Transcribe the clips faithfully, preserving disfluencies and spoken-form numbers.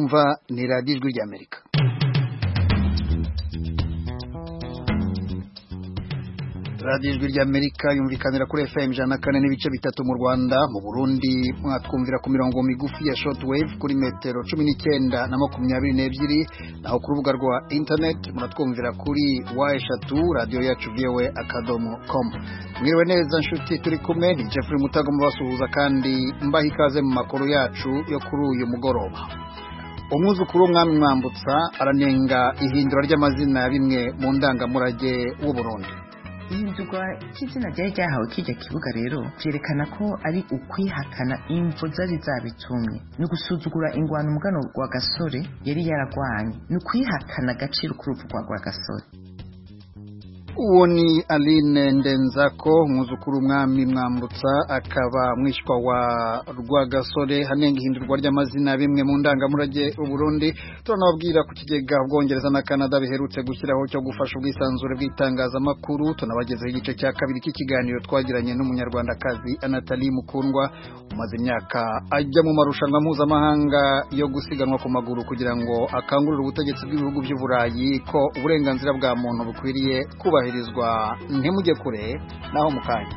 mwumva ni radiyo ijwi ry'Amerika. radiyo ijwi ry'Amerika yumvikanira kuri F M ijana na kane n'ibice bitatu mu Rwanda, mu Burundi mwatwumvira ku mirongo migufi ya shortwave kuri metero cumi n'icyenda na makumyabiri n'ebyiri, naho ku rubuga rwa internet muratwumvira kuri wa eshatu radiyo yacu voa akadomo com. Mwiriwe neza nshuti, turi kumwe ni Jeffrey Mutago mubasuhuza kandi mbaha ikaze mu makuru yacu yo kuri uyu mugoroba. Umwuzukuru w'umwami Mwambutsa aranenga ihindura ry'amazina ya bimwe mu ndangamurage w'u Burundi. ihindurwa ry'izina ryari ryahawe kijya kibuga rero byerekana ko ari ukwihakana imvo zari zabitumye, ni ugusuzugura ingwano umugano wa Gasore yari yaragwanye, ni ukwihakana agaciro k'urupfu rwa Gasore. Uwo ni Aline Ndenzako, umwuzukuru w'umwami Mwambutsa akaba mwishwa wa Rwagasore, hanenga ihindurwa ry'amazina bimwe mu ndangamurage u Burundi. Turanababwira ku kigega Ubwongereza na Canada biherutse gushyiraho cyo gufasha ubwisanzure bw'itangazamakuru. Tunabagezeho igice cya kabiri cy'ikiganiro twagiranye n'umunyarwandakazi Anatali Mukundwa umaze imyaka ajya mu marushanwa mpuzamahanga yo gusiganwa ku maguru kugira ngo akangurire ubutegetsi bw'ibihugu by'u Burayi ko uburenganzira bwa muntu bukwiriye kubahirizwa. Ntimujye kure naho mukanya.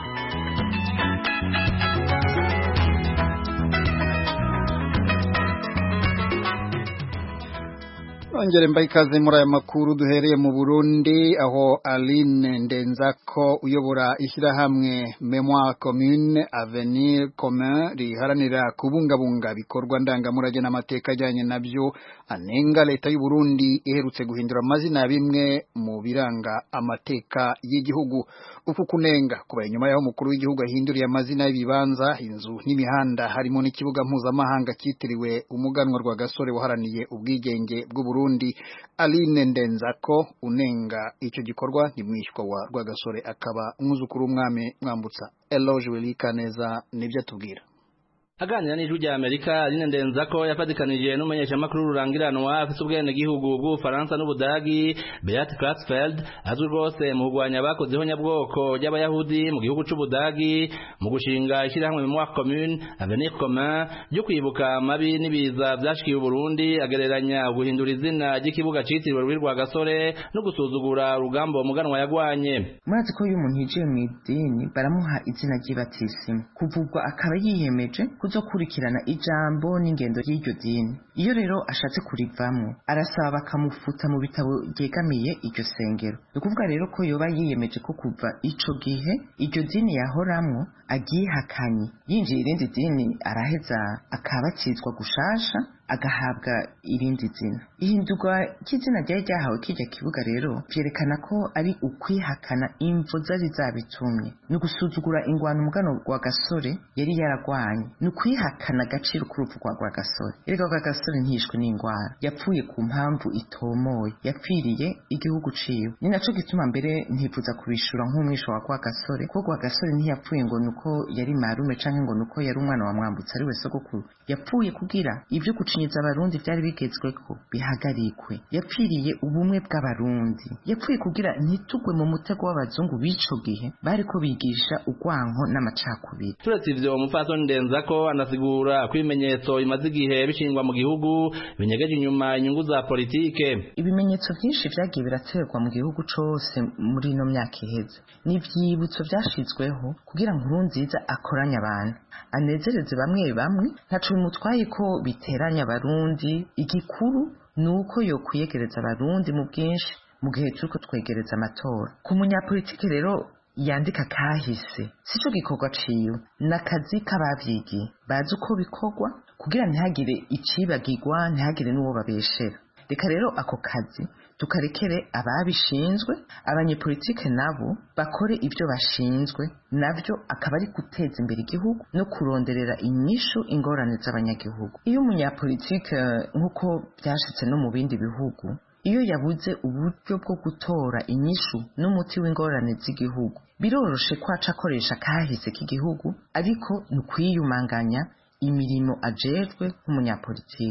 Ongere mbaye ikaze muri aya makuru. Duhereye mu Burundi aho Aline Ndenzako uyobora ishyirahamwe Memoire Commune Avenir Commun riharanira kubungabunga bikorwa ndangamurage n'amateka ajyanye nabyo, anenga leta y'u Burundi iherutse guhindura amazina ya bimwe mu biranga amateka y'igihugu. Uku kunenga kubaye nyuma y'aho umukuru w'igihugu ahinduriye amazina y'ibibanza, inzu n'imihanda, harimo n'ikibuga mpuzamahanga cyitiriwe umuganwa Rwagasore waharaniye ubwigenge bw'u Burundi. Aline Ndenzako unenga icyo gikorwa ni mwishywa wa Rwagasore akaba umwuzukuru w'umwami Mwambutsa. Eloge Welikaneza nibyo atubwira. Aganira n'ijwi rya Amerika, Aline Ndenzako yafatikanije n'umumenyeshamakuru rurangiranwa afite ubwene gihugu bw'Ufaransa n'Ubudagi Beat Kratzfeld, azwi rwose mu kugwanya abakozeho nyabwoko y'Abayahudi mu gihugu c'Ubudagi, mu gushinga ishyirahamwe Memoire Commune Avenir Commun ryo kwibuka amabi n'ibiza byashikiye u Burundi, agereranya guhindura izina ry'ikibuga citiriwe Ruri Rwagasore no gusuzugura urugamba umuganwa yagwanye. Murazi ko uyu muntu yije mu idini baramuha izina ry'ibatisimu, kuvugwa akaba yiyemeje kuzokurikirana ijambo n'ingendo y'iryo dini. Iyo rero ashatse kurivamo arasaba bakamufuta mu bitabo ryegamiye iryo sengero. Ni ukuvuga rero ko yoba yiyemeje ko kuva ico gihe iryo dini yahoramwo agihakanye, yinjiye irindi dini araheza akabatizwa gushasha agahabwa irindi zina. Ihindurwa ry'izina ryari ryahawe kijya kibuga rero byerekana ko ari ukwihakana imvo zari zabitumye, ni ugusuzugura ingwano umugano wa Gasore yari yaragwanye, ni ukwihakana agaciro k'urupfu rwa Rwagasore. Erega Rwagasore ntishwe n'ingwara, yapfuye ku mpamvu itomoye, yapfiriye igihugu ciwe. Ni naco gituma mbere ntifuza kubishura nk'umwisho wa Rwagasore, ko Rwagasore ntiyapfuye ngo nuko yari marume canke ngo nuko yari umwana wa Mwambutsa ari we sogokuru. Yapfuye kugira ivyo gucinyiza abarundi byari bigezweko bihagarikwe, yapfiriye ubumwe bw'abarundi, yapfuye kugira ntitugwe mu mutego w'abazungu b'ico gihe bariko bigisha urwanko n'amacakubiri. Turetse ivyo, umupfasoni Ndenzako anasigura ko ibimenyetso bimaze igihe bishingwa mu gihugu binyegeje inyuma inyungu za politike. Ibimenyetso vyinshi vyagiye biraterwa mu gihugu cose muri ino myaka iheze, n'ivyibutso vyashizweho kugira ngo Nkurunziza akoranye abantu, anezereze bamwe bamwe, ntaco bimutwaye ko biteranya abarundi. Igikuru nuko yo kwiyegereza abarundi mu bwinshi mu gihe turiko twegereza amatora. Ku munyapolitike rero yandika kahise sico gikorwa ciwe, nakazi k'abavyigiye bazi uko bikorwa kugira ntihagire icibagirwa, ntihagire n'uwo babeshera. Reka rero ako kazi tukarekere ababishinzwe, abanyepolitike nabo bakore ibyo bashinzwe, navyo akaba ari guteza imbere igihugu no kuronderera inyishu ingorane z'abanyagihugu. Iyo umunyapolitike nk'uko byashitse no mu bindi bihugu, iyo yabuze uburyo bwo gutora inyishu n'umuti w'ingorane z'igihugu, biroroshe kwaca akoresha kahise k'igihugu, ariko ni ukwiyumanganya imirimo ajejwe nk'umunyapolitike.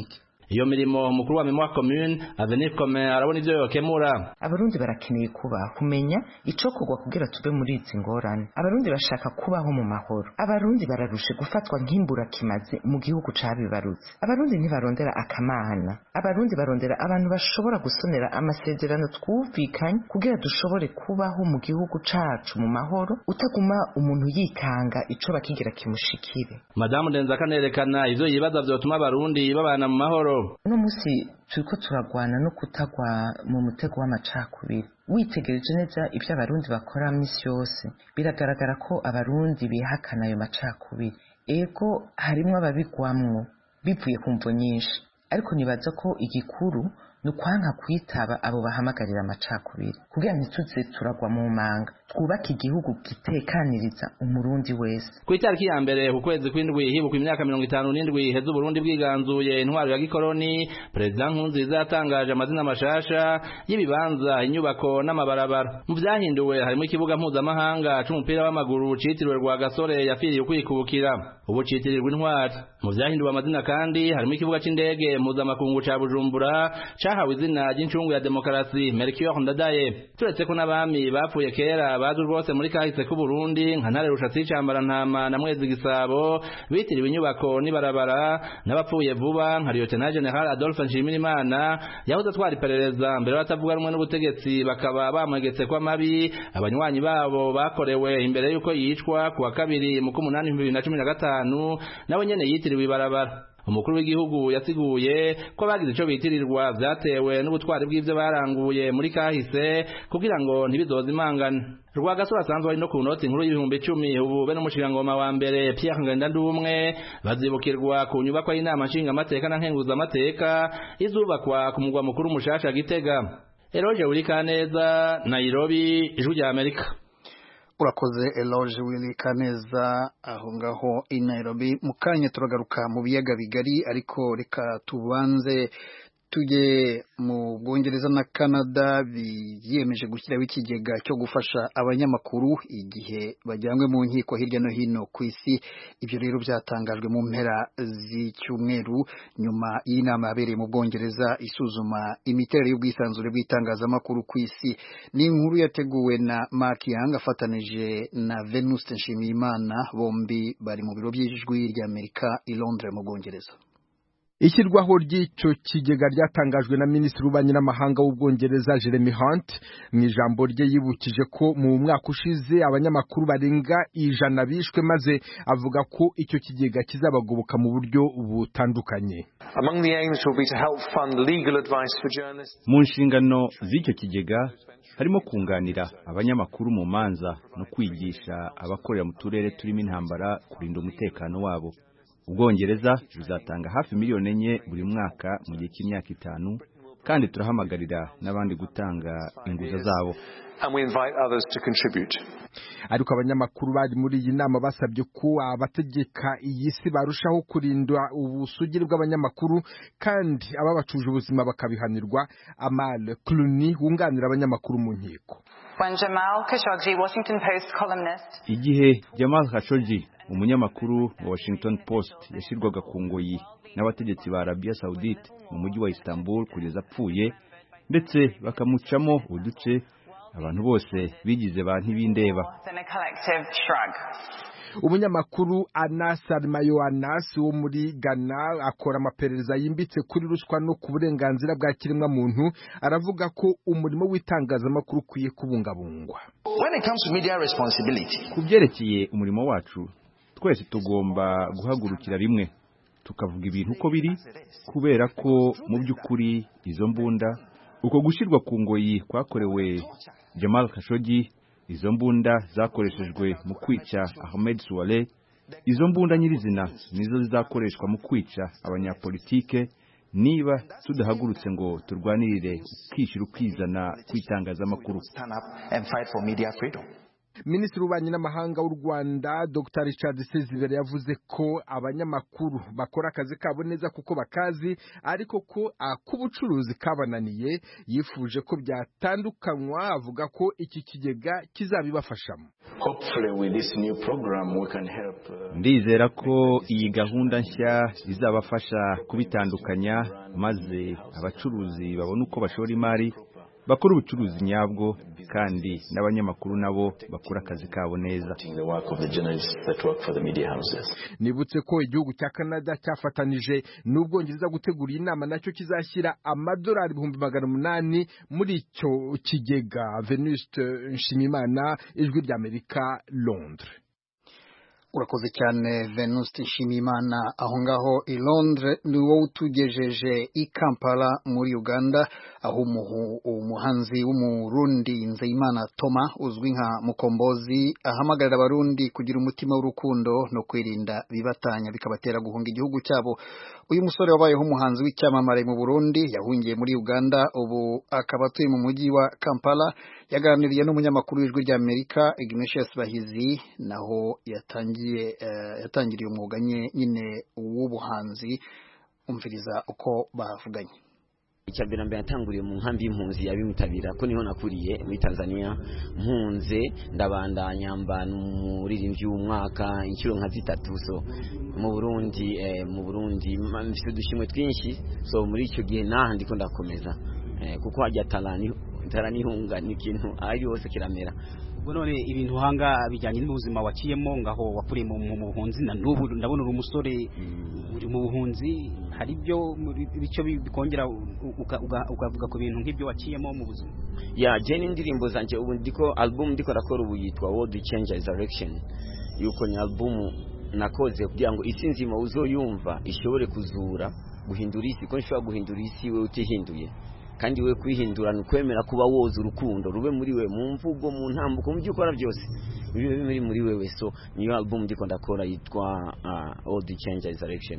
iyo mirimo umukuru wa Memoire Commune Avenir Commun arabona ivyo yokemura. Abarundi barakeneye kuba kumenya ico kugwa kugira tube muri izi ngorane. Abarundi bashaka kubaho mu mahoro. Abarundi bararushe gufatwa nk'imbura kimaze mu gihugu cabibarutse. Abarundi ntibarondera akamana. Abarundi barondera abantu bashobora gusonera amasezerano twumvikanye kugira dushobore kubaho mu gihugu cacu mu mahoro, utaguma umuntu yikanga ico bakigira kimushikire. Madame Ndenzako nerekana ivyo yibaza vyotuma abarundi babana mu mahoro. Uno musi turiko turagwana no kutagwa mu mutego w'amacakubiri. Witegereje neza ivyo abarundi bakora misi yose, biragaragara ko abarundi bihakana ayo macakubiri. Ego harimwo ababigwamwo bivuye ku mvo nyinshi, ariko nibaza ko igikuru nukwanka kwitaba abo bahamagarira amacakubiri kugira ntituze turagwa mu manga, twubaka igihugu gitekaniriza umurundi wese. Ku itariki ya mbere ku kwezi kw'indwi hibukwa imyaka mirongo itanu n'indwi heza Uburundi bwiganzuye intwaro ya gikoroni, Perezida Nkurunziza yatangaje amazina mashasha y'ibibanza, inyubako n'amabarabara. Mu vyahinduwe harimo ikibuga mpuzamahanga c'umupira w'amaguru citiriwe Rwagasore yapfiriye ukwikubukira, ubu citirirwa intwari. Mu vyahinduwe amazina kandi harimo ikibuga c'indege mpuzamakungu ca Bujumbura cahawe izina ry'incungu ya demokarasi Melchior Ndadaye. Turetse ko n'abami bapfuye kera bazwi rwose muri kahise ku Burundi nka Ntare Rushatsi Cambarantama na Mwezi Gisabo bitiriwe inyubako n'ibarabara, n'abapfuye vuba nka Lieutenant General Adolphe Nshimirimana yahoze atwara iperereza mbere batavuga rumwe n'ubutegetsi bakaba bamwegetse kwa mabi abanywanyi babo bakorewe imbere yuko yicwa kuwa kabiri mu kumunani bibiri na cumi na gatanu nawe nyene yitiriwe ibarabara. Umukuru w'igihugu yasiguye ko bagize ico bitirirwa vyatewe n'ubutwari bw'ivyo baranguye muri kahise kugira ngo ntibizoze imangana. Rwagasore asanzwe ari no ku noti nkuru y'ibihumbi icumi, ubu be n'umushingangoma wa mbere Pierre Ngendandumwe bazibukirwa ku nyubakwa y'inama nshingamateka na nkenguzamateka izubakwa ku mugwa mukuru mushasha Gitega. Eroge Urikaneza, Nairobi, Ijwi rya Amerika. Urakoze Eloge Willy Kaneza aho ngaho i Nairobi. Mukanya turagaruka mu biyaga bigari, ariko reka tubanze tuje mu Bwongereza na Canada biyemeje gushyiraho ikigega cyo gufasha abanyamakuru igihe bajyanywe mu nkiko hirya no hino ku isi. Ibyo rero byatangajwe mu mpera z'icyumweru nyuma y'inama yabereye mu Bwongereza isuzuma imiterere y'ubwisanzure bw'itangazamakuru ku isi. Ni inkuru yateguwe na Mark Young afatanije na Venuste Nshimiyimana, bombi bari mu biro by'Ijwi rya Amerika i Londres mu Bwongereza. Ishyirwaho ry'icyo kigega ryatangajwe na Minisitiri w'Ububanyi n'Amahanga w'Ubwongereza Jeremy Hunt. Mu ijambo rye yibukije ko mu mwaka ushize abanyamakuru barenga ijana bishwe, maze avuga ko icyo kigega kizabagoboka mu buryo butandukanye. Mu nshingano z'icyo kigega harimo kunganira abanyamakuru mu manza no kwigisha abakorera mu turere turimo intambara kurinda umutekano wabo. Ubwongereza buzatanga hafi miliyoni enye buri mwaka mu gihe cy'imyaka itanu, kandi turahamagarira n'abandi gutanga inguza zabo. Ariko abanyamakuru bari muri iyi nama basabye ko abategeka iyi si barushaho kurinda ubusugire bw'abanyamakuru kandi ababacuje ubuzima bakabihanirwa. Amal Clooney wunganira abanyamakuru mu nkiko. Igihe Jamal Khashoggi umunyamakuru wa Washington Post yashirwaga ku ngoyi n'abategetsi ba Arabia Saudite mu mujyi wa Istanbul kugeza apfuye, ndetse bakamucamo uduce, abantu bose bigize ba ntibindeba. Umunyamakuru Anas Armayo Anas wo muri Ghana akora amaperereza yimbitse kuri ruswa no ku burenganzira bwa kiremwa muntu, aravuga ko umurimo w'itangazamakuru ukwiye kubungabungwa. Ku byerekeye umurimo wacu, twese tugomba guhagurukira rimwe tukavuga ibintu uko biri, kubera ko mu by'ukuri izo mbunda, uko gushirwa ku ngoyi kwakorewe Jamal Khashoggi, izo mbunda zakoreshejwe mu kwica Ahmed Suwale, izo mbunda nyirizina nizo zizakoreshwa mu kwica abanyapolitike niba tudahagurutse ngo turwanirire ukishyira ukizana kwitangazamakuru. Minisitiri w'ububanyi n'amahanga w'u Rwanda Dr Richard Sezibera yavuze ko abanyamakuru bakora akazi kabo neza kuko bakazi ariko ko ak'ubucuruzi kabananiye yifuje ko byatandukanywa avuga ko iki kigega kizabibafashamo. Ndizera ko iyi gahunda nshya izabafasha kubitandukanya maze abacuruzi babona uko bashora imari bakora ubucuruzi nyabwo kandi n'abanyamakuru nabo bakora akazi kabo neza. Nibutse ko igihugu cya Canada cyafatanije n'Ubwongereza gutegura inama nacyo kizashyira amadolari ibihumbi magana umunani muri icyo kigega. Venuste Nshimiyimana, Ijwi ry'Amerika, Londres. Urakoze cyane Venuste Nshimiyimana aho ngaho i Londres. Ni wowe utugejeje i Kampala muri Uganda aho umuhanzi w'umurundi Nzeyimana Toma uzwi nka Mukombozi ahamagarira abarundi kugira umutima w'urukundo no kwirinda bibatanya bikabatera guhunga igihugu cyabo. Uyu musore wabayeho umuhanzi w'icyamamare mu Burundi yahungiye muri Uganda ubu akaba atuye mu mujyi wa Kampala. Yaganiriye n'umunyamakuru w'Ijwi ry'Amerika Ignatius Bahizi naho yatangiye uh, yatangiriye umwuga nyine w'ubuhanzi. Umviriza uko bavuganye. Icyambere mbere natanguriye mu nkambi y'impunzi yabimutabira ko niho nakuriye muri Tanzania mpunze ndabandanya mba n'umuririmbyi w'umwaka inshuro nka zitatu so mu Burundi eh, mu Burundi mfite dushimwe twinshi so muri icyo gihe naha ndiko ndakomeza eh, kuko hajya talani talani hunga n'ikintu ari hose kiramera. None ibintu hanga bijyanye n'ubuzima waciyemo ngaho wapuriye mu buhunzi na n'ubu ndabona uri umusore uri mu buhunzi hari byo bico bikongera ukavuga ku bintu nk'ibyo waciyemo mu buzima. Ya je n'indirimbo zanje ubu ndiko album ndiko rakora ubu yitwa World Change Direction yuko ni album nakoze kugira ngo isi nzima uzoyumva ishobore kuzura guhindura isi ko nshobora guhindura isi we utihinduye kandi we kwihindura nukwemera kuba woza urukundo rube muri we mu mvugo mu ntambuko mu byukora byose bibe muri muri wewe. So niyo album ndiko ndakora yitwa uh, All the Change Direction.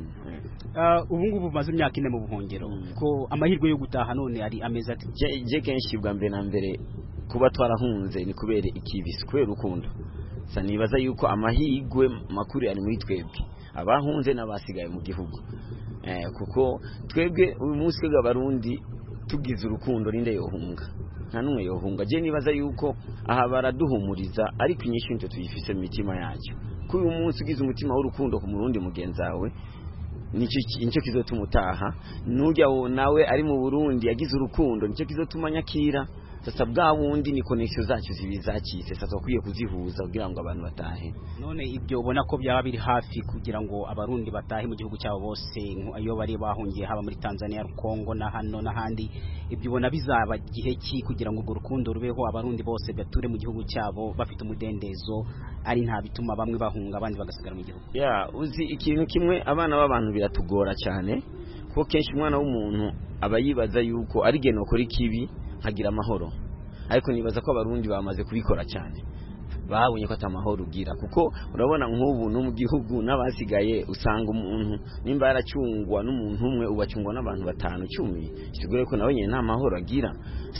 Uh, ubu ngubu maze imyaka ine mu buhongero mm. ko amahirwe yo gutaha none ari ameza ati je, je kenshi bwa mbere na mbere kuba twarahunze ni kubere ikibisi kubera urukundo. Sa nibaza yuko amahirwe makuru ari muri twebwe abahunze n'abasigaye mu gihugu eh, kuko twebwe uyu munsi bw'abarundi tugize urukundo rinde yohunga nta numwe yohunga. Je nibaza yuko aha baraduhumuriza ariko inyinshi nto tuyifise mu mitima yacu ko uyu munsi ugize umutima w'urukundo ku murundi mugenzawe nico nicyo kizotumutaha nujya nawe ari mu Burundi yagize urukundo nicyo kizotumanya kira. Sasa bwa wundi ni connection zacu zibizakise sasa twakwiye kuzihuza kugira ngo abantu batahe. None ibyo ubona ko byaba biri hafi kugira ngo abarundi batahe mu gihugu cyabo bose ayo bari bahungiye haba muri Tanzania, Kongo na hano n'ahandi, ibyo ubona bizaba gihe ki kugira ngo urukundo rubeho abarundi bose bature mu gihugu cyabo bafite umudendezo ari nta bituma bamwe bahunga abandi bagasigara mu gihugu? Ya uzi ikintu kimwe abana b'abantu biratugora cyane kuko kenshi umwana w'umuntu abayibaza yuko ari geno kuri kibi hagira amahoro, ariko nibaza ko abarundi bamaze kubikora cyane babonye ko atamahoro ugira kuko urabona nk'ubu no mu gihugu n'abasigaye usanga umuntu nimba yaracungwa n'umuntu umwe ubacungwa n'abantu batanu cumi kigoye ko nawe nyene nta mahoro agira.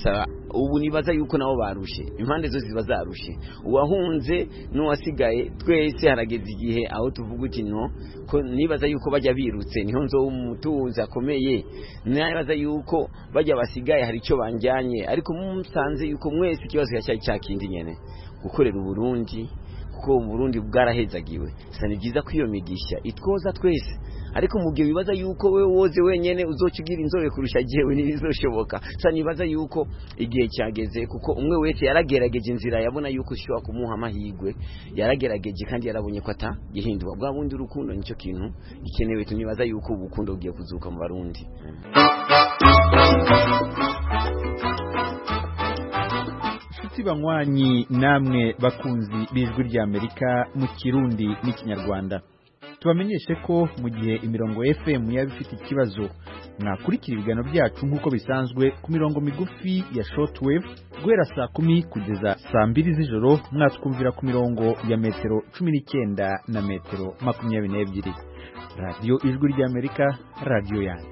Ubu nibaza yuko nabo barushe impande zo ziba zarushe uwahunze n'uwasigaye twese harageze igihe aho tuvuga uti no ko nibaza yuko bajya birutse niho nzo umutunzi akomeye nibaza yuko bajya basigaye hari icyo banjyanye ariko musanze yuko mwese ikibazo cyacyayi cyakindi nyene gukorera Burundi kuko Burundi bwarahezagiwe. Sani byiza ko iyo migisha itwoza twese ariko mu gihe bibaza yuko we woze wenyene uzocugira inzobe kurusha jewe nibizoshoboka. Sani bibaza yuko igihe cyageze kuko umwe wese yaragerageje inzira yabona yuko ushobora kumuha amahigwe yaragerageje kandi yarabonye ko ata gihindura bwa bundi urukundo nicyo kintu gikenewe. Tunibaza yuko ubukundo bugiye kuzuka mu Barundi. Banywanyi namwe bakunzi b'Ijwi ry'Amerika mu Kirundi n'Ikinyarwanda, tubamenyeshe ko mu gihe imirongo F M yaba ifite ikibazo mwakurikira ibiganiro byacu nk'uko bisanzwe ku mirongo migufi ya shortwave guhera saa kumi kugeza saa mbiri z'ijoro mwatwumvira ku mirongo ya metero cumi n'icyenda na metero makumyabiri n'ebyiri. Radio Ijwi ry'Amerika, radio yanyu.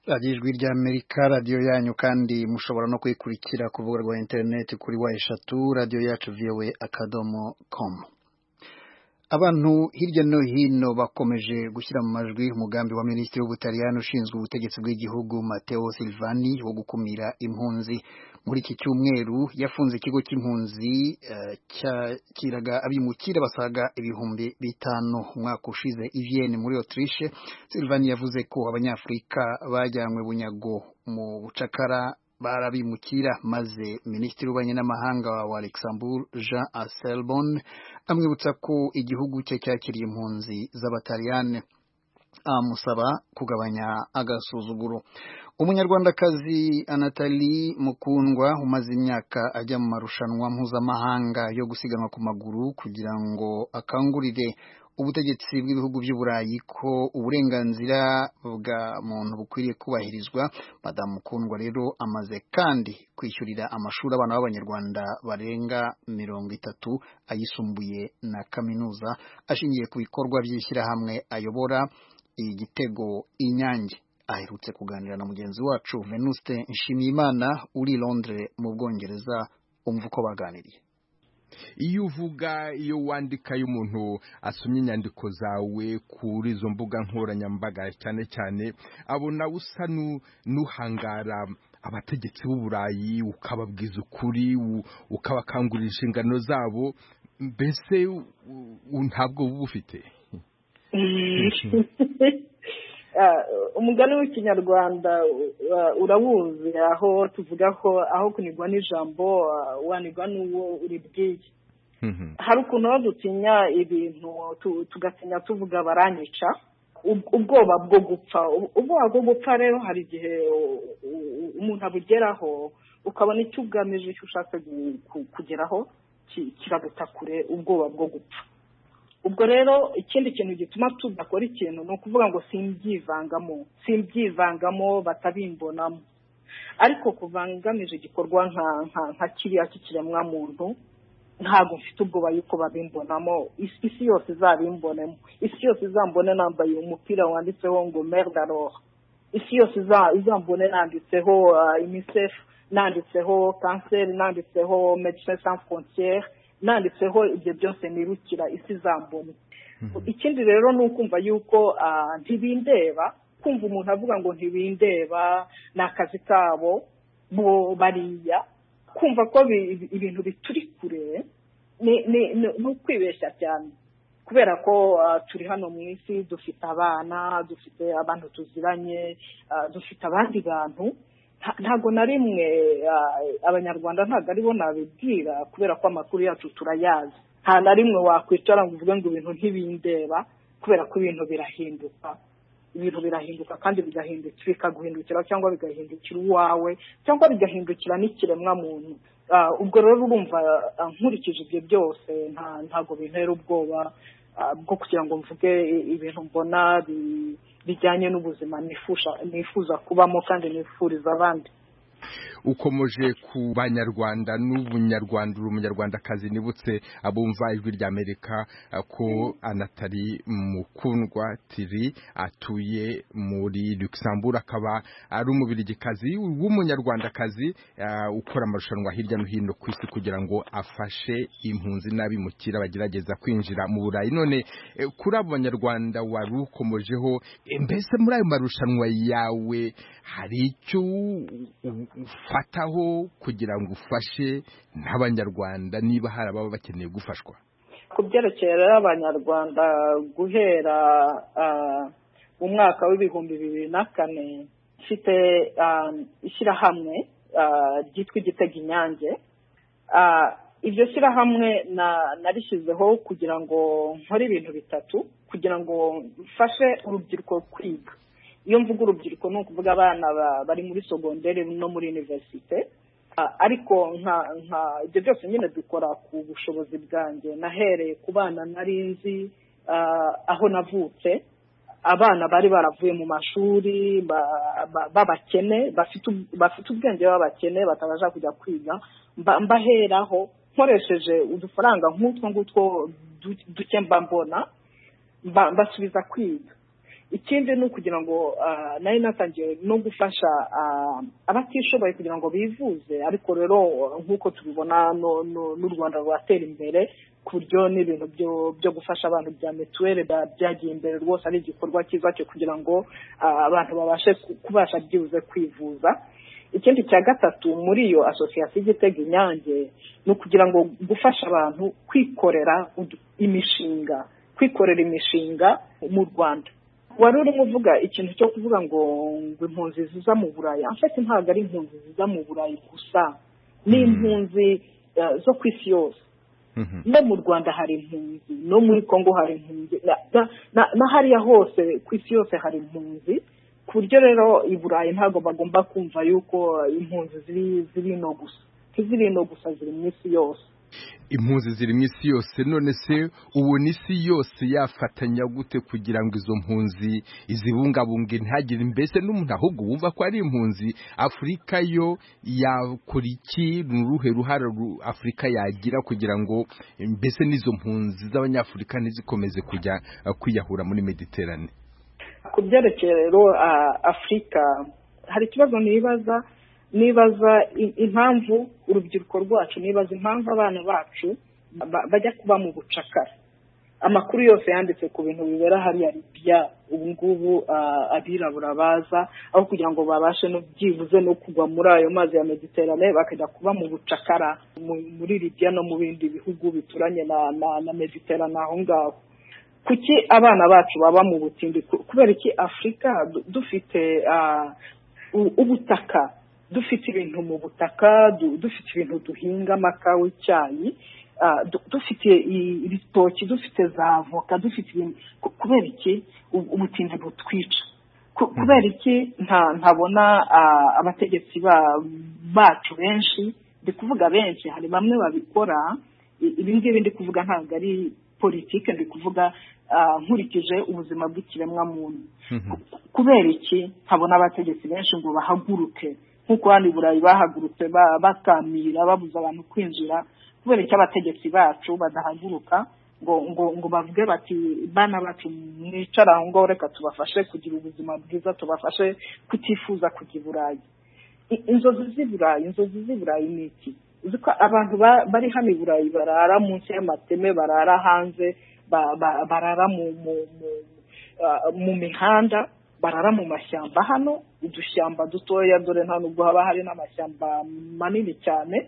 Ijwi rya Amerika radio yanyu kandi mushobora no kwikurikira ku rubuga rwa internet kuri wa eshatu radio yacu voa akadomo com. Abantu hirya no hino bakomeje gushyira mu majwi umugambi wa Minisitiri w'Ubutaliyani ushinzwe ubutegetsi bw'igihugu Matteo Salvini wo gukumira impunzi. Muri iki cyumweru yafunze ikigo cy'impunzi uh, cyakiraga abimukira basaga ibihumbi bitanu. Umwaka ushize i Vienne muri Autriche, Salvini yavuze ko abanyafrika bajyanywe bunyago mu bucakara barabimukira, maze Minisitiri w'Ububanyi n'Amahanga wa Luxembourg Jean Asselborn amwibutsa ko igihugu cye cyakiriye impunzi z'Abataliyani, amusaba kugabanya agasuzuguro. Umunyarwandakazi Anatali Mukundwa umaze imyaka ajya mu marushanwa mpuzamahanga yo gusiganwa ku maguru kugira ngo akangurire ubutegetsi bw'ibihugu by'Uburayi ko uburenganzira bwa muntu bukwiriye kubahirizwa. Madame Mukundwa rero amaze kandi kwishyurira amashuri abana b'Abanyarwanda barenga mirongo itatu ayisumbuye na kaminuza ashingiye ku bikorwa by'ishyirahamwe ayobora Igitego Inyange. Aherutse kuganira na mugenzi wacu Venuste Nshimiyimana uri Londres mu Bwongereza, umva uko baganiriye. Iyo uvuga, iyo wandika, iyo umuntu asomye inyandiko zawe kuri izo mbuga nkoranyambaga cyane cyane abona usa n'uhangara abategetsi b'Uburayi, ukababwiza ukuri, ukabakangurira inshingano zabo, mbese ntabwo uba ufite umugani w'ikinyarwanda urabuzi, aho tuvuga ko aho kunigwa n'ijambo wanigwa n'uwo uribwiye. Hari ukuntu badutinya ibintu tugatinya tuvuga baranyica, ubwoba bwo gupfa. Ubwoba bwo gupfa rero hari igihe umuntu abugeraho ukabona icyo ugamije, icyo ushaka kugeraho kiraguta kure, ubwoba bwo gupfa. Ubwo rero ikindi kintu gituma tudakora ikintu ni ukuvuga ngo simbyivangamo simbyivangamo batabimbonamo. Ariko kuvangamije igikorwa nka nka kiriya cy'ikiremwa muntu ntabwo mfite ubwoba yuko babimbonamo. Isi yose izabimbonemo, isi yose izambone nambaye umupira wanditseho ngo merde alors, isi yose izambone nanditseho UNICEF, nanditseho cancer, nanditseho Médecins Sans Frontières, nanditseho ibyo byose nirukira isi zambone. Ikindi rero ni ukumva yuko ntibindeba, kumva umuntu avuga ngo ntibindeba ni akazi kabo bo bariya, kumva ko ibintu bituri kure ni ukwibeshya cyane, kubera ko turi hano mu isi, dufite abana, dufite abantu tuziranye, dufite abandi bantu. Ntago na rimwe Abanyarwanda ntago aribo nabibwira, kubera ko amakuru yacu turayazi. Nta na rimwe wakwicara ngo uvuge ngo ibintu ntibindeba, kubera ko ibintu birahinduka ibintu birahinduka kandi bigahindukira, bikaguhindukira cyangwa bigahindukira uwawe cyangwa bigahindukira n'ikiremwa muntu. Ubwo rero urumva nkurikije ibyo byose ntago bintera ubwoba bwo kugira ngo mvuge ibintu mbona bijyanye n'ubuzima nifuza kubamo kandi nifuriza abandi. Ukomeje ku Banyarwanda n'ubunyarwanda, uri umunyarwandakazi, nibutse abumva ijwi rya Amerika ko Anatali Mukundwa Thierry atuye muri Luxembourg, akaba ari umubirigikazi w'umunyarwandakazi ukora amarushanwa hirya no hino ku isi kugira ngo afashe impunzi n'abimukira bagerageza kwinjira mu Burayi. None kuri abo Banyarwanda wari ukomejeho, mbese muri ayo marushanwa yawe hari icyo fataho kugira ngo ufashe n'Abanyarwanda niba hari ababa bakeneye gufashwa? Ku byerekeye rero Abanyarwanda, guhera mu mwaka w'ibihumbi bibiri na kane mfite ishyirahamwe ryitwa Igitego Inyange. Iryo shyirahamwe narishyizeho kugira ngo nkore ibintu bitatu, kugira ngo mfashe urubyiruko kwiga. Iyo mvuga urubyiruko ni ukuvuga abana bari muri secondaire no muri universite, ariko nka nka ibyo byose nyine dukora ku bushobozi bwanjye. Nahereye ku bana nari nzi aho navutse, abana bari baravuye mu mashuri babakene, bafite ubwenge babakene batabasha kujya kwiga, mbaheraho nkoresheje udufaranga nk'utwo ngutwo duke mba mbona, mbasubiza kwiga. ikindi ni ukugira ngo nari natangiye no gufasha abatishoboye kugira ngo bivuze, ariko rero nk'uko tubibona n'u Rwanda rwatera imbere ku buryo n'ibintu byo gufasha abantu bya mituweli byagiye imbere rwose, ari igikorwa cyiza cyo kugira ngo abantu babashe kubasha byibuze kwivuza. Ikindi cya gatatu muri iyo asosiyasiyo Igitega Inyange ni ukugira ngo gufasha abantu kwikorera imishinga kwikorera imishinga mu Rwanda. Wari urimo uvuga ikintu cyo kuvuga ngo ngo impunzi ziza mu Burayi, afite ntabwo ari impunzi ziza mu Burayi gusa, ni impunzi zo ku isi yose. No mu Rwanda hari impunzi, no muri Kongo hari impunzi, na hariya hose ku isi yose hari impunzi, ku buryo rero i Burayi ntabwo bagomba kumva yuko impunzi ziri ziri no gusa, ziri no gusa, ziri mu isi yose. Impunzi ziri mu isi yose. None se ubu n'isi yose yafatanya gute kugira ngo izo mpunzi izibungabunge ntihagire mbese n'umuntu ahubwo wumva ko ari impunzi? Afurika yo yakora iki? Ni uruhe ruhare Afurika yagira kugira ngo mbese n'izo mpunzi z'Abanyafurika ntizikomeze kujya kwiyahura muri Mediterane? Ku byerekeye rero Afurika hari ikibazo nibaza nibaza impamvu urubyiruko rwacu, nibaza impamvu abana bacu bajya kuba mu bucakara. Amakuru yose yanditse ku bintu bibera hariya Libya ubu ngubu abirabura baza aho kugira ngo babashe no byibuze no kugwa muri ayo mazi ya Mediterane, bakajya kuba mu bucakara muri Libya no mu bindi bihugu bituranye na na Mediterane aho ngaho. Kuki abana bacu baba mu butindi? Kubera iki Afurika dufite ubutaka, dufite ibintu mu butaka, dufite ibintu duhinga, amakawa, icyayi, dufite ibitoki, dufite za avoka, dufite ibintu. Kubera iki ubutindi butwica? Kubera iki ntabona abategetsi bacu benshi, ndi kuvuga benshi, hari bamwe babikora, ibi ngibi ndi kuvuga ntabwo ari politike, ndi kuvuga nkurikije ubuzima bw'ikiremwa muntu. Kubera iki ntabona abategetsi benshi ngo bahaguruke nk'uko hano i Burayi bahagurutse bakamira babuza abantu kwinjira? Kubera iki abategetsi bacu badahaguruka ngo ngo ngo bavuge bati bana bacu mwicara aho ngaho, reka tubafashe kugira ubuzima bwiza, tubafashe kutifuza kujya i Burayi? Inzozi z'i Burayi inzozi z'i Burayi ni iki? Uzi ko abantu bari hano i Burayi barara munsi y'amateme, barara hanze, barara mu mihanda, barara mu mashyamba. Hano udushyamba dutoya, dore nta nubwo haba hari n'amashyamba manini cyane.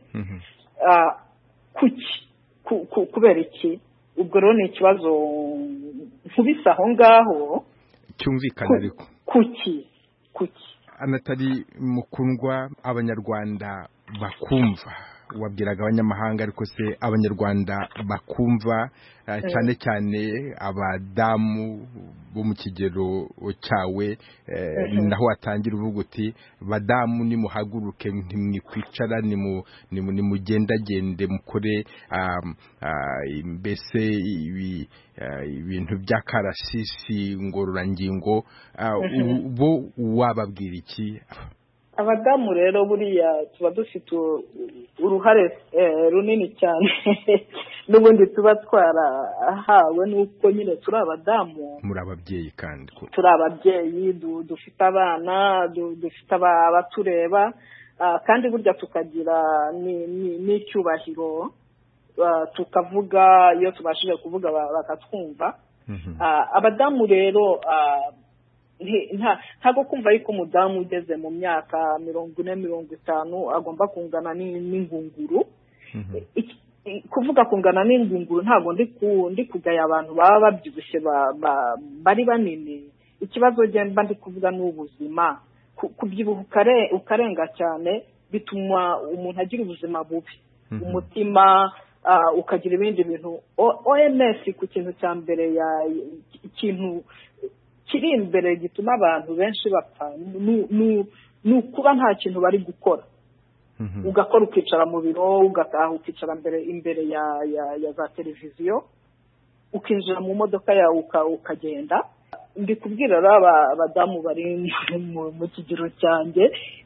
Kuki? Kubera iki? Ubwo rero ni ikibazo nkubise aho ngaho cyumvikana. Ariko kuki kuki Anatari Mukundwa, Abanyarwanda bakumva, wabwiraga abanyamahanga, ariko se Abanyarwanda bakumva cyane cyane abadamu bo mu kigero cyawe, naho watangira uvuga uti badamu nimuhaguruke, ntimwikwicara, nimugendagende, mukore mbese ibintu by'akarasisi ngororangingo. Bo wababwira iki? Abadamu rero buriya tuba dufite uruhare runini cyane n'ubundi tuba twarahawe, nuko nyine turi abadamu. Muri ababyeyi kandi turi ababyeyi, dufite abana, dufite abatureba, kandi burya tukagira n'icyubahiro, tukavuga iyo tubashije kuvuga bakatwumva. Abadamu rero ntago kumva yuko umudamu ugeze mu myaka mirongo ine mirongo itanu agomba kungana n'ingunguru. Kuvuga kungana n'ingunguru ntago ndi kugaya abantu baba babyibushye bari banini. Ikibazo mba ndi kuvuga n'ubuzima. Kubyibuha ukarenga cyane bituma umuntu agira ubuzima bubi, umutima ukagira ibindi bintu. O M S ku kintu cya mbere ya ikintu kiri imbere gituma abantu benshi bapfa ni ukuba nta kintu bari gukora. Ugakora ukicara mu biro, ugataha ukicara mbere imbere ya ya za televiziyo, ukinjira mu modoka yawe ukagenda. Ndi kubwira abadamu bari mu kigero cyanjye,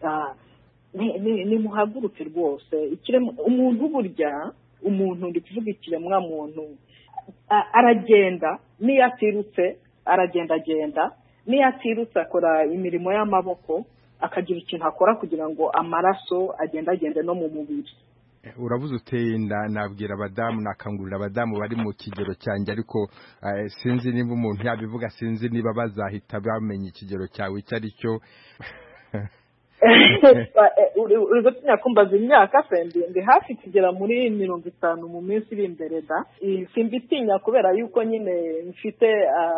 ni muhaguruke rwose. Umuntu burya umuntu ndi kuvuga ikiremwa muntu aragenda, niyo atirutse aragenda agenda, niyo atirutse akora imirimo y'amaboko akagira ikintu akora kugira ngo amaraso agende agende no mu mubiri. Uravuze uteye inda nabwira abadamu nakangurira abadamu bari mu kigero cyanjye ariko sinzi niba umuntu yabivuga sinzi niba bazahita bamenya ikigero cyawe icyo ari cyo. uri gutinya kumbaza imyaka se ndi hafi kugera muri mirongo itanu mu minsi iri imbere da simbitinya kubera yuko nyine mfite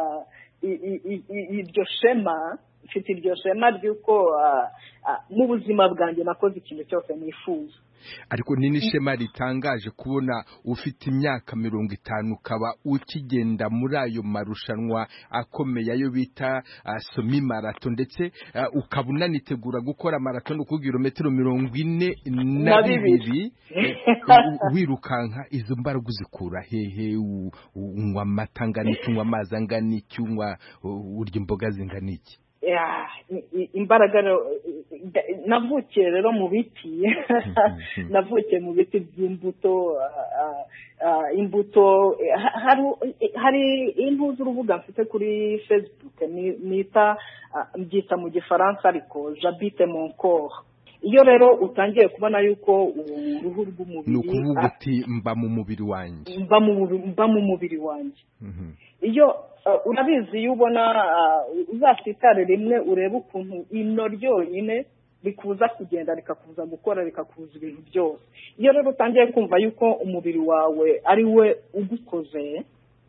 iryo shema mfite iryo shema ry'uko mu buzima bwanjye nakoze ikintu cyose nifuza. Ariko ni n'ishema ritangaje kubona ufite imyaka mirongo itanu ukaba ukigenda muri ayo marushanwa akomeye ayo bita semi marathon ndetse ukaba unanitegura gukora marathon ku kilometero mirongo ine na bibiri wirukanka. Izo mbaraga uzikura hehe? Unywa amata angana iki? Unywa amazi angana iki? Unywa urya imboga zingana iki? Imbaraga navukiye rero mu biti navukiye mu biti by'imbuto imbuto hari impuzu urubuga mfite kuri Facebook nita mbyita mu gifaransa ariko j'habite mon corps. Iyo rero utangiye kubona yuko uruhu rw'umubiri ni ukuvuga uti mba mu mubiri wanjye mba mu mubiri wanjye iyo urabizi iyo ubona uzasitare rimwe ureba ukuntu ino ryonyine rikuza kugenda rikakuza gukora rikakuza ibintu byose. Iyo rero utangiye kumva yuko umubiri wawe ari we ugukoze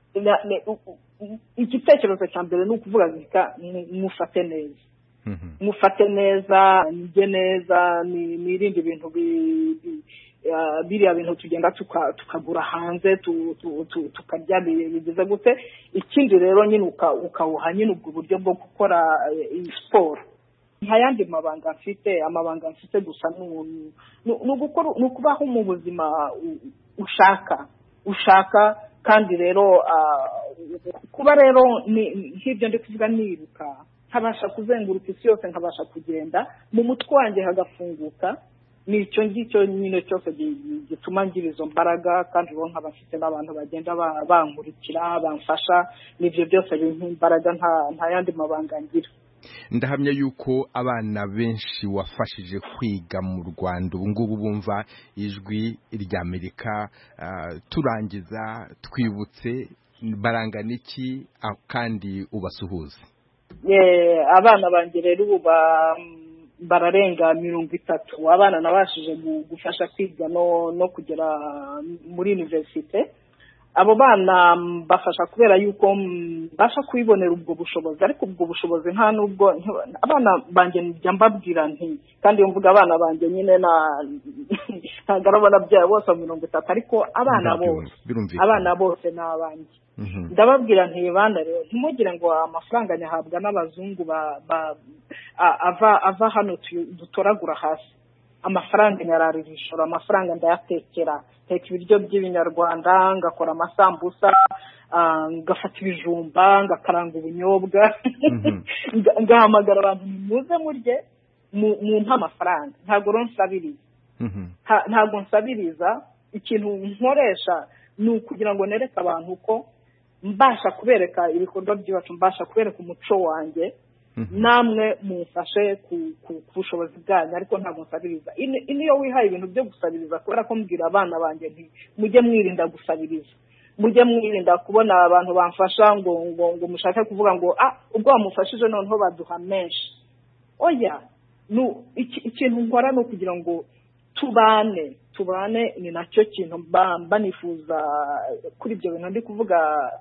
igitekerezo cya mbere ni ukuvuga zika mufate neza mufate neza nige neza nirinde ibintu biriya bintu tugenda tukagura hanze tukarya bigeze gute. Ikindi rero nyine ukawuha nyine ubwo buryo bwo gukora siporo. Nta yandi mabanga mfite amabanga mfite gusa ni ukubaho mu buzima ushaka ushaka kandi rero kuba rero nk'ibyo ndi kuvuga niruka nkabasha kuzenguruka isi yose nkabasha kugenda mu mutwe wanjye hagafunguka. Nicyo ngicyo nyine cyose gituma ngira izo mbaraga kandi rero nkaba mfite n'abantu bagenda bankurikira bamfasha. Nibyo byose bimpa imbaraga nta yandi mabanga ngira. Ndahamya yuko abana benshi wafashije kwiga mu Rwanda ubu ngubu bumva ijwi ry'Amerika. Turangiza twibutse barangana iki kandi ubasuhuze? Abana banjye rero ubu bararenga mirongo itatu. Abana nabashije gufasha kwiga no kugera muri universite. Abo bana bafasha kubera yuko basha kwibonera ubwo bushobozi ariko ubwo bushobozi nta nubwo abana banjye njya mbabwira nti kandi mvuga abana banjye nyine na ntagarabona bya bose mirongo itatu ariko abana bose abana bose n'abanje ndababwira nti bana rero ntimugire ngo amafaranga nyahabwa n'abazungu ava ava hano dutoragura hasi. Amafaranga nyararishora amafaranga ndayatekera teka ibiryo by'ibinyarwanda ngakora amasambusa ngafata ibijumba ngakaranga ubunyobwa ngahamagara abantu muze murye mu nta mafaranga ntago ronsabiriza ntago nsabiriza ikintu nkoresha ni ukugira ngo nereke abantu ko mbasha kubereka ibikorwa by'iwacu mbasha kubereka umuco wanjye namwe mufashe ku bushobozi bwanyu ariko ntabwo nsabiriza. Iyo wihaye ibintu byo gusabiriza kubera ko mbwira abana banjye nti mujye mwirinda gusabiriza mujye mwirinda kubona abantu bamfasha ngo ngo ngo mushake kuvuga ngo ah ubwo bamufashije noneho baduha menshi. Oya ikintu nkora no kugira ngo tubane tubane ni nacyo kintu mba nifuza kuri ibyo bintu ndi kuvuga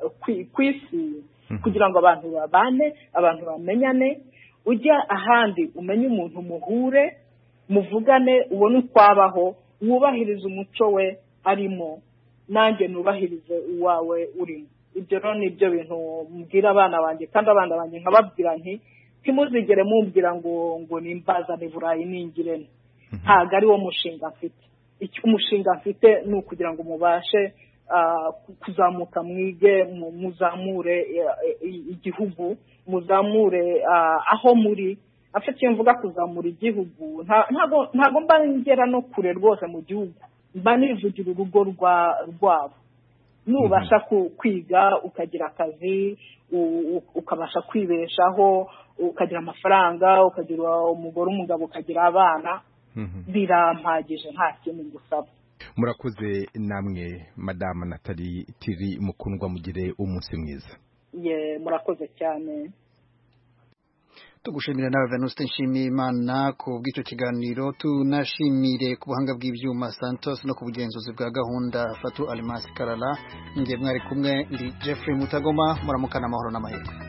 kwisi kugira ngo abantu babane abantu bamenyane. Ujya ahandi umenye umuntu muhure muvugane ubone ukwabaho wubahiriza umuco we arimo nanjye nubahirize uwawe urimo. Ibyo rero nibyo bintu mbwira abana banjye kandi abana banjye nkababwira nti ntimuzigere mumbwira ngo ngo nimbazane Burayi ningirene. Ntago ari wo mushinga mfite. Icyo umushinga mfite ni ukugira ngo mubashe kuzamuka mwige muzamure igihugu muzamure aho muri afite iyo mvuga kuzamura igihugu ntago ntago mba ngera no kure rwose mu gihugu mba nivugira urugo rwabo nubasha kwiga ukagira akazi ukabasha kwibeshaho ukagira amafaranga ukagira umugore umugabo ukagira abana birampagije nta kintu ngusaba. Murakoze namwe Madame Nathalie Thierry Mukundwa, mugire umunsi mwiza. Ye murakoze cyane. Tugushimira nawe Venuste Nshimiyimana ku bw'icyo kiganiro, tunashimire ku buhanga bw'ibyuma Santos no ku bugenzuzi bwa gahunda Fatu Almas Karala. Ngiye mwari kumwe ndi Jeffrey Mutagoma, muramukana amahoro n'amahirwe.